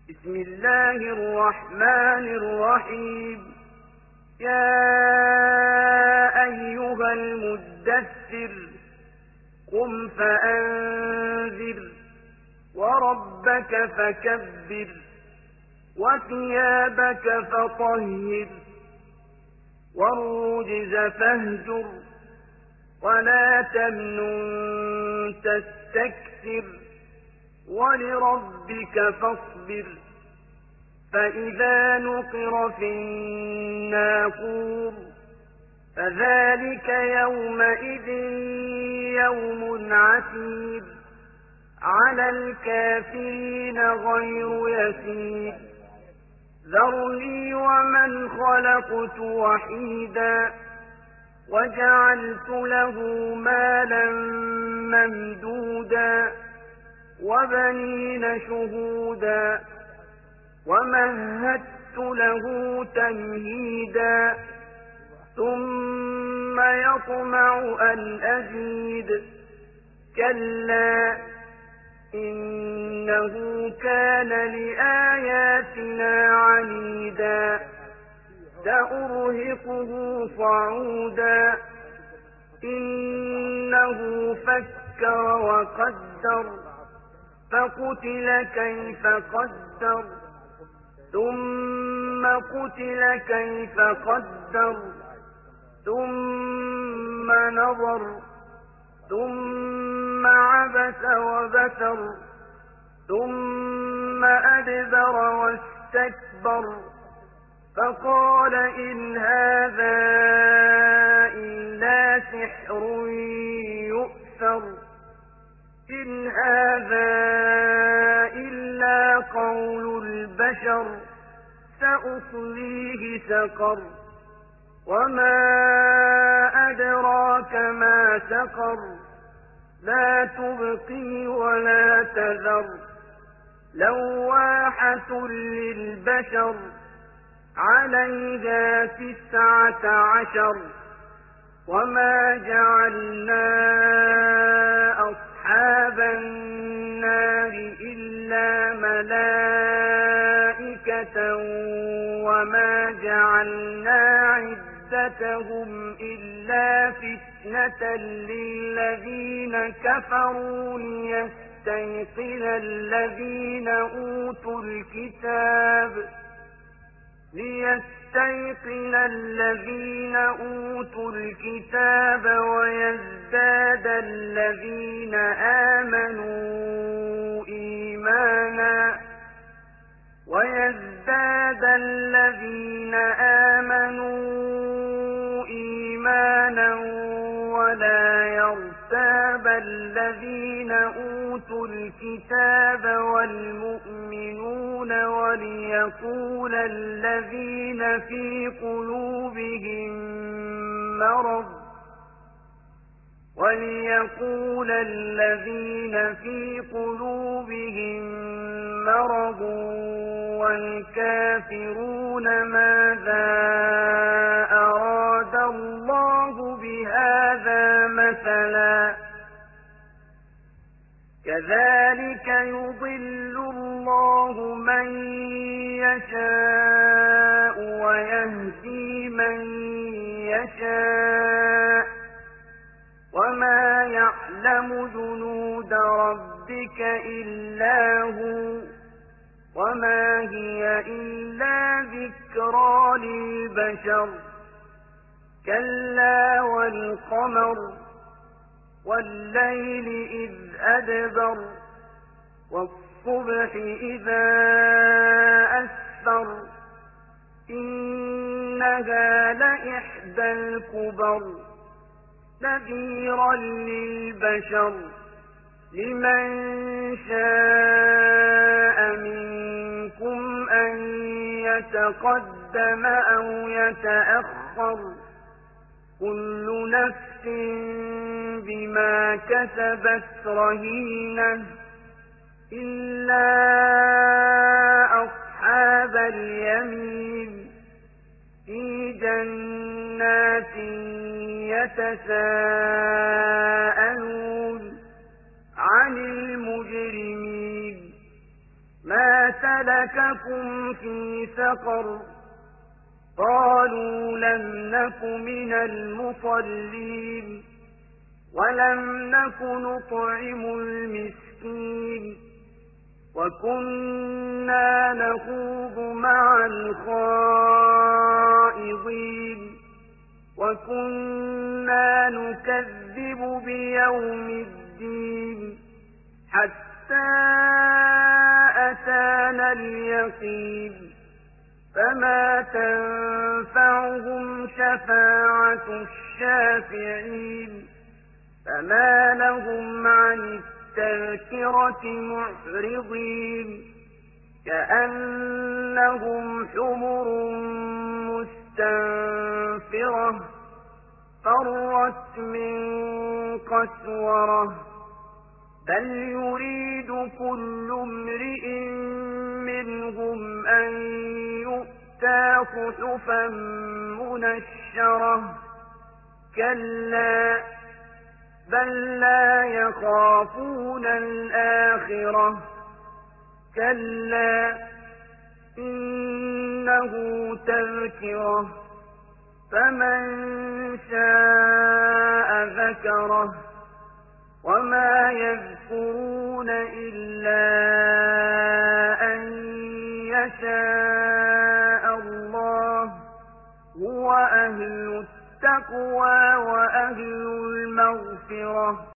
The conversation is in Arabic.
بسم الله الرحمن الرحيم. يا أيها المدثر قم فأنذر وربك فكبر وثيابك فطهر والرجز فاهجر ولا تمنن تستكثر ولربك فاصبر فإذا نقر في الناقور فذلك يومئذ يوم عسير على الكافرين غير يسير ذرني ومن خلقت وحيدا وجعلت له مالا ممدودا وبنين شهودا ومهدت له تمهيدا ثم يطمع أن أزيد كلا إنه كان لآياتنا عنيدا سأرهقه صعودا إنه فكر وقدر فقتل كيف قدر ثم قتل كيف قدر ثم نظر ثم عبس وبسر ثم أدبر واستكبر فقال إن هذا إلا سحر يؤثر إن هذا إلا قول البشر سأصليه سقر وما أدراك ما سقر لا تبقي ولا تذر لواحة للبشر عليها 19 وما جعلنا أصحاب النار إلا ملائكة وما جعلنا عدتهم إلا فتنة للذين كفروا ليستيقن الذين أوتوا الكتاب ويزداد الذين آمنوا إيمانا ولا يرتاب الذين أوتوا الكتاب والمؤمنون وليقول الذين في قلوبهم مرض والكافرون ماذا أراد الله بهذا مثلا كذلك يضل الله من يشاء ويهدي من يشاء وما يعلم جنود ربك إلا هو وما هي إلا ذكرى للبشر كلا والقمر والليل إذ أدبر والصبح إذا أسفر إنها لإحدى الكبر نذيرا للبشر لمن شاء منكم أن يتقدم أو يتأخر كل نفس بما كسبت رهينة إلا أصحاب اليمين في جنات يتساءلون عن المجرمين ما سَلَكَكُمْ فِي سَقَرَ قَالُوا لَمْ نَكُ مِنَ الْمُصَلِّينَ وَلَمْ نَكُ نُطْعِمُ الْمِسْكِينَ وَكُنَّا نَخُوضُ مَعَ الْخَائِضِينَ وَكُنَّا نُكَذِّبُ بِيَوْمِ الدِّينِ حَتَّى أَتَانَا الْيَقِينُ فَمَا تَنفَعُهُمْ شَفَاعَةُ الشَّافِعِينَ فَمَا لَهُمْ عَنِ التَّذْكِرَةِ مُعْرِضِينَ كَأَنَّهُمْ حُمُرٌ مُّسْتَنفِرَةٌ فَرَّتْ مِن قَسْوَرَةٍ بَلْ يُرِيدُ كُلُّ امْرِئٍ مِّنْهُمْ أَن يُؤْتَىٰ صُحُفًا مُّنَشَّرَةً كَلَّا بَل لَّا يَخَافُونَ الْآخِرَةَ كَلَّا إِنَّهُ تَذْكِرَةٌ فَمَن شَاءَ ذَكَرَهُ وَمَا يَذْكُرُونَ إِلَّا أَن يَشَاءَ اللَّهُ هُوَ أَهْلُ التَّقْوَىٰ وَأَهْلُ الْمَغْفِرَةِ